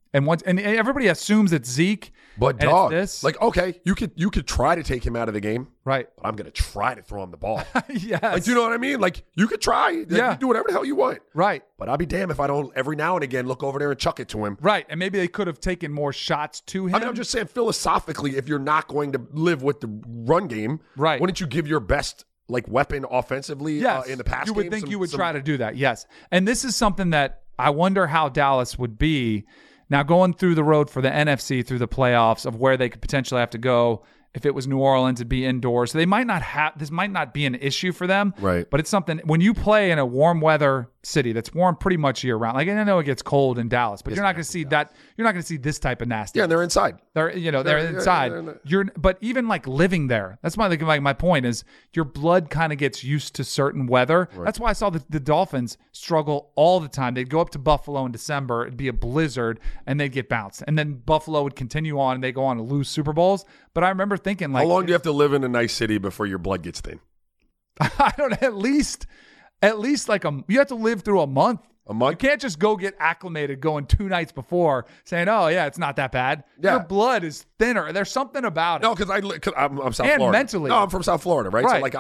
And everybody assumes it's Zeke. But dog, like, okay, you could try to take him out of the game. Right. But I'm going to try to throw him the ball. Yes. Like, you know what I mean? Like, you could try. Like, you do whatever the hell you want. Right. But I'll be damned if I don't every now and again look over there and chuck it to him. Right. And maybe they could have taken more shots to him. I mean, I'm just saying philosophically, if you're not going to live with the run game, right, wouldn't you give your best weapon offensively in the pass game? You would think you would try to do that, yes. And this is something that I wonder how Dallas would be now going through the road for the NFC through the playoffs of where they could potentially have to go. If it was New Orleans, it'd be indoors. So they might not have, this might not be an issue for them. Right. But it's something, when you play in a warm weather city that's warm pretty much year round. Like, I know it gets cold in Dallas, but you're not going to see that. You're not going to see this type of nasty. Yeah, and they're inside. They're inside. But even like living there, that's my point is your blood kind of gets used to certain weather. Right. That's why I saw the Dolphins struggle all the time. They'd go up to Buffalo in December, it'd be a blizzard, and they'd get bounced. And then Buffalo would continue on, and they go on to lose Super Bowls. But I remember thinking, like, how long do you have to live in a nice city before your blood gets thin? I don't know, at least like you have to live through a month. A month? You can't just go get acclimated going 2 nights before saying, oh, yeah, it's not that bad. Yeah. Your blood is thinner. There's something about it. No, because I'm South and Florida. Mentally. No, I'm from South Florida, right? So, like,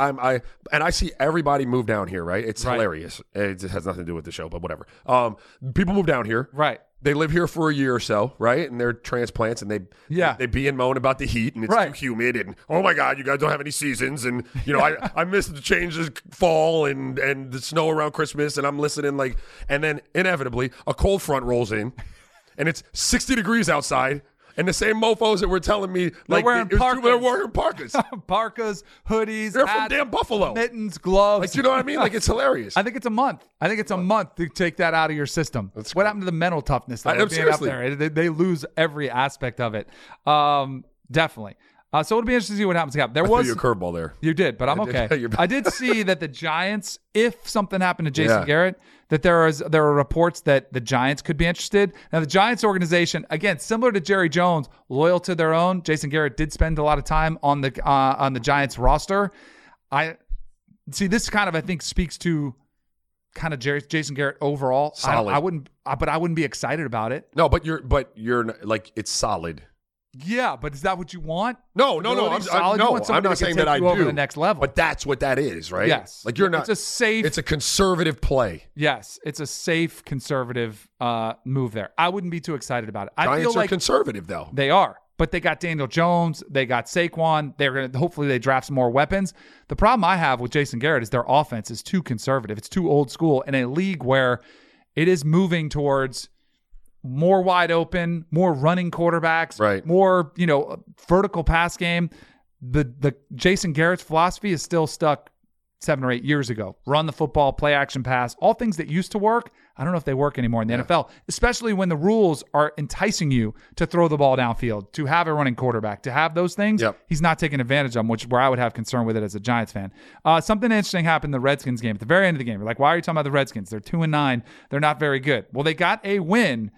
I see everybody move down here, right? It's hilarious. It has nothing to do with the show, but whatever. People move down here. Right. They live here for a year or so, right? And they're transplants, and they be and moan about the heat, and it's too humid, and oh my God, you guys don't have any seasons, and you know I missed the changes fall and the snow around Christmas, and I'm listening and then inevitably a cold front rolls in, and it's 60 degrees outside. And the same mofos that were telling me, they're wearing parkas. They're wearing parkas. Parkas, hoodies, they're hats, from damn Buffalo. Mittens, gloves. Like, you know what I mean? Like, it's hilarious. I think it's a month. To take that out of your system. What happened to the mental toughness? Seriously. Up there? They lose every aspect of it. Definitely. So it'll be interesting to see what happens. There was threw you a curveball there. You did, but I'm okay. I did see that the Giants, if something happened to Jason Garrett, that there are reports that the Giants could be interested. Now, the Giants organization, again, similar to Jerry Jones, loyal to their own. Jason Garrett did spend a lot of time on the Giants roster. I see this kind of, I think, speaks to kind of Jason Garrett overall. Solid. I wouldn't be excited about it. No, but you're like, it's solid. Yeah, but is that what you want? No. I'm not saying that I do. Over the next level, but that's what that is, right? Yes. Like, you're not. It's a safe. It's a conservative play. Yes, it's a safe conservative move there. I wouldn't be too excited about it. Giants are conservative, though. They are, but they got Daniel Jones. They got Saquon. They're gonna hopefully they draft some more weapons. The problem I have with Jason Garrett is their offense is too conservative. It's too old school in a league where it is moving towards more wide open, more running quarterbacks, right, more, vertical pass game. The Jason Garrett's philosophy is still stuck 7 or 8 years ago. Run the football, play action pass, all things that used to work. I don't know if they work anymore in the NFL, especially when the rules are enticing you to throw the ball downfield, to have a running quarterback, to have those things. Yep. He's not taking advantage of them, where I would have concern with it as a Giants fan. Something interesting happened in the Redskins game. At the very end of the game, we're like, why are you talking about the Redskins? They're 2-9. They're not very good. Well, they got a win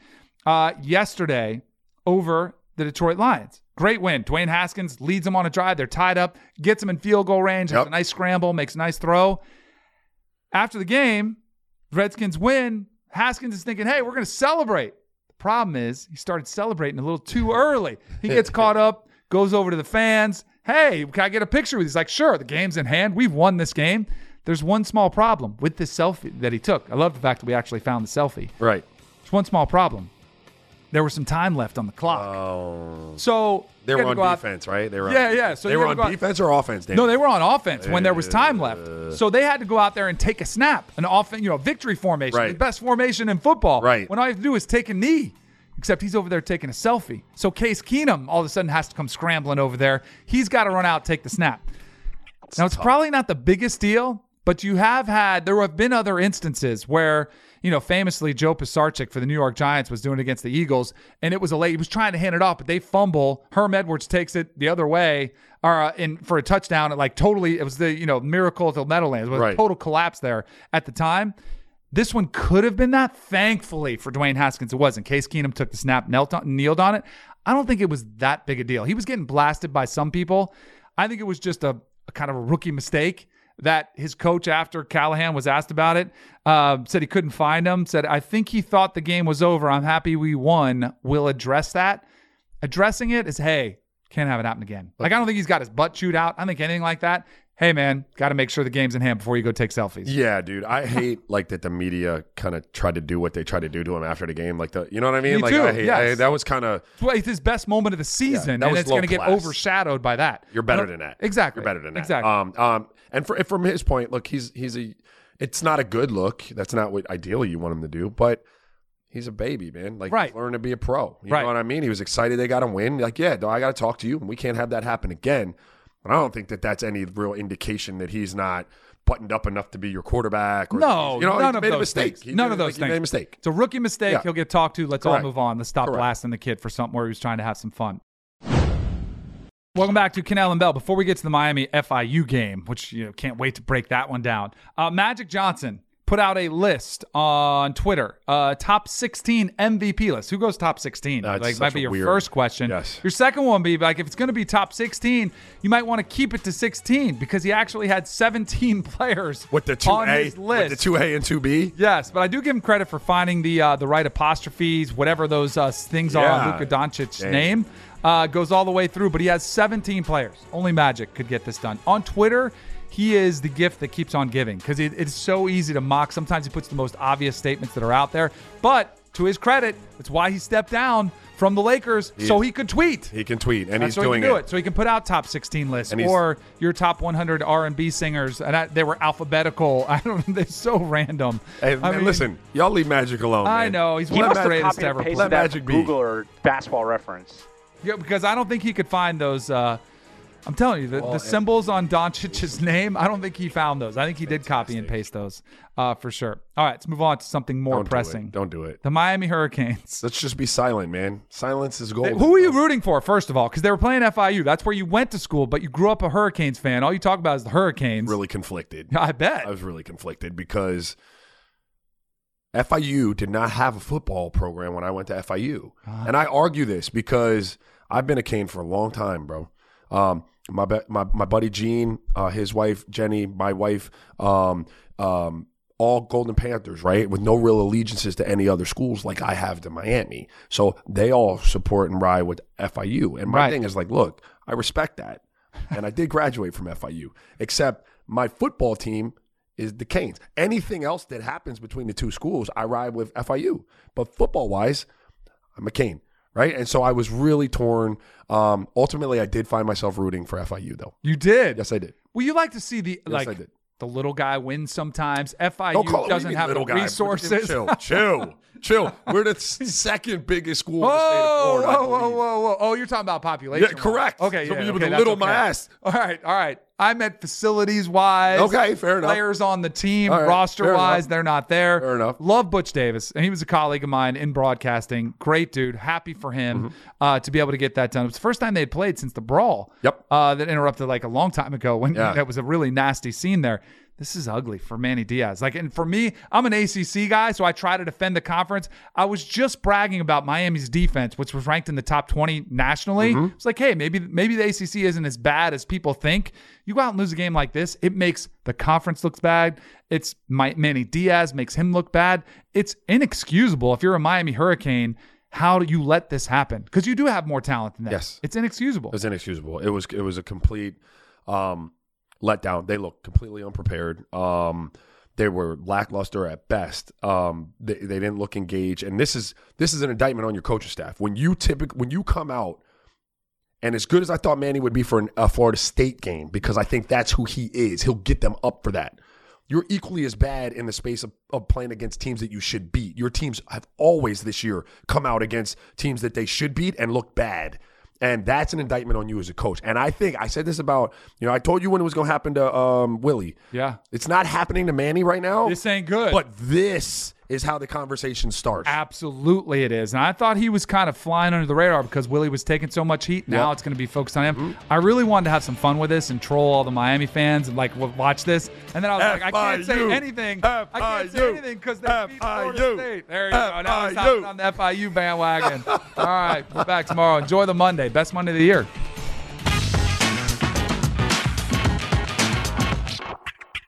yesterday over the Detroit Lions. Great win. Dwayne Haskins leads them on a drive. They're tied up, gets them in field goal range, has a nice scramble, makes a nice throw. After the game, Redskins win. Haskins is thinking, hey, we're going to celebrate. The problem is he started celebrating a little too early. He gets caught up, goes over to the fans. Hey, can I get a picture with you? He's like, sure, the game's in hand. We've won this game. There's one small problem with this selfie that he took. I love the fact that we actually found the selfie. Right. There's one small problem. There was some time left on the clock. Oh. So they were on defense, right? They were So they were on defense or offense, David? No, they were on offense when there was time left. So they had to go out there and take a snap, an offense, victory formation, the best formation in football. Right. When all you have to do is take a knee, except he's over there taking a selfie. So Case Keenum all of a sudden has to come scrambling over there. He's got to run out, take the snap. Now, it's probably not the biggest deal, but there have been other instances where, famously Joe Pisarcik for the New York Giants was doing it against the Eagles, and it was he was trying to hand it off, but they fumble. Herm Edwards takes it the other way for a touchdown. It was the, miracle at the Meadowlands. It was a total collapse there at the time. This one could have been that. Thankfully for Dwayne Haskins, it wasn't. Case Keenum took the snap, kneeled on it. I don't think it was that big a deal. He was getting blasted by some people. I think it was just a kind of a rookie mistake. that his coach, after Callahan was asked about it, said he couldn't find him, said, I think he thought the game was over. I'm happy we won. We'll address that. Addressing it is, hey, can't have it happen again. Like, I don't think he's got his butt chewed out. I don't think anything like that. Hey, man, got to make sure the game's in hand before you go take selfies. Yeah, dude. I hate like that the media kind of tried to do what they tried to do to him after the game. Like, you know what I mean? Me like, too. I hate that was kind of. It's his best moment of the season, and it's going to get overshadowed by that. You're better than that. Exactly. You're better than that. Exactly. And from his point, look, it's not a good look. That's not what ideally you want him to do, but he's a baby, man. Like, he's learning to be a pro. You know what I mean? He was excited they got him win. Like, yeah, I got to talk to you, and we can't have that happen again. But I don't think that that's any real indication that he's not buttoned up enough to be your quarterback. Or no, none of those things. None of those things. He made a mistake. It's a rookie mistake. Yeah. He'll get talked to. Let's all move on. Let's stop blasting the kid for something where he was trying to have some fun. Welcome back to Cannell and Bell. Before we get to the Miami FIU game, which can't wait to break that one down, Magic Johnson put out a list on Twitter, top 16 MVP list. Who goes top 16? Might be your first question. Yes. Your second one would be, like, if it's going to be top 16, you might want to keep it to 16 because he actually had 17 players with the 2A, on his list. With the 2A and 2B? Yes, but I do give him credit for finding the right apostrophes, whatever those things are on Luka Doncic's name. Goes all the way through, but he has 17 players. Only Magic could get this done. On Twitter, he is the gift that keeps on giving because it's so easy to mock. Sometimes he puts the most obvious statements that are out there. But to his credit, it's why he stepped down from the Lakers so he could tweet. He can tweet, and he's doing it. So he can put out top 16 lists or your top 100 R&B singers. And they were alphabetical. I don't know. They're so random. Hey, listen, y'all leave Magic alone. I know. He's one of the greatest ever. Let Magic be. Google or Basketball Reference. Yeah, because I don't think he could find those. I'm telling you, the symbols on Doncic's name, I don't think he found those. I think he did copy and paste those for sure. All right, let's move on to something more pressing. Don't do it. The Miami Hurricanes. Let's just be silent, man. Silence is gold. Who are you rooting for, first of all? Because they were playing FIU. That's where you went to school, but you grew up a Hurricanes fan. All you talk about is the Hurricanes. Really conflicted. I bet. I was really conflicted because FIU did not have a football program when I went to FIU. And I argue this because I've been a Cane for a long time, bro. My buddy Gene, his wife Jenny, my wife, all Golden Panthers, right? With no real allegiances to any other schools like I have to Miami. So they all support and ride with FIU. And my thing is like, look, I respect that. And I did graduate from FIU, except my football team is the Canes. Anything else that happens between the two schools, I ride with FIU. But football-wise, I'm a Cane. Right? And so I was really torn. Ultimately, I did find myself rooting for FIU, though. You did? Yes, I did. Well, you like to see the the little guy win sometimes. FIU doesn't have the resources. Chill. We're the second biggest school in the state of Florida. Whoa. Oh, you're talking about population. Yeah, correct. Okay, so you belittle my ass. All right. I meant facilities-wise. Okay, fair enough. Players on the team, roster-wise, they're not there. Fair enough. Love Butch Davis, and he was a colleague of mine in broadcasting. Great dude. Happy for him to be able to get that done. It was the first time they had played since the brawl. Yep. That interrupted like a long time ago when that was a really nasty scene there. This is ugly for Manny Diaz. And for me, I'm an ACC guy, so I try to defend the conference. I was just bragging about Miami's defense, which was ranked in the top 20 nationally. It's like, hey, maybe the ACC isn't as bad as people think. You go out and lose a game like this, it makes the conference look bad. It's Manny Diaz makes him look bad. It's inexcusable if you're a Miami Hurricane. How do you let this happen? Because you do have more talent than that. Yes, it's inexcusable. It was inexcusable. It was a complete letdown. They looked completely unprepared. They were lackluster at best. They didn't look engaged. And this is an indictment on your coaching staff. When you come out, and as good as I thought Manny would be for a Florida State game, because I think that's who he is, he'll get them up for that. You're equally as bad in the space of playing against teams that you should beat. Your teams have always this year come out against teams that they should beat and look bad. And that's an indictment on you as a coach. And I think I said this about, I told you when it was going to happen to Willie. Yeah. It's not happening to Manny right now. This ain't good. But this is how the conversation starts. Absolutely it is. And I thought he was kind of flying under the radar because Willie was taking so much heat. Now it's going to be focused on him. I really wanted to have some fun with this and troll all the Miami fans and watch this. And then I was like, I can't say anything. I can't say anything because they beat Florida State. There you go. Now he's hopping on the FIU bandwagon. All right. We're back tomorrow. Enjoy the Monday. Best Monday of the year.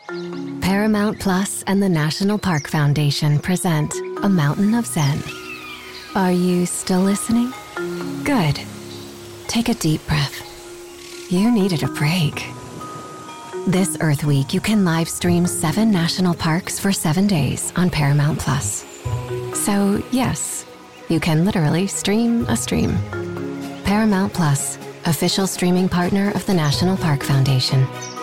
Paramount Plus and the National Park Foundation present A Mountain of Zen. Are you still listening? Good. Take a deep breath. You needed a break. This Earth Week, you can live stream 7 national parks for 7 days on Paramount Plus. So, yes, you can literally stream a stream. Paramount Plus, official streaming partner of the National Park Foundation.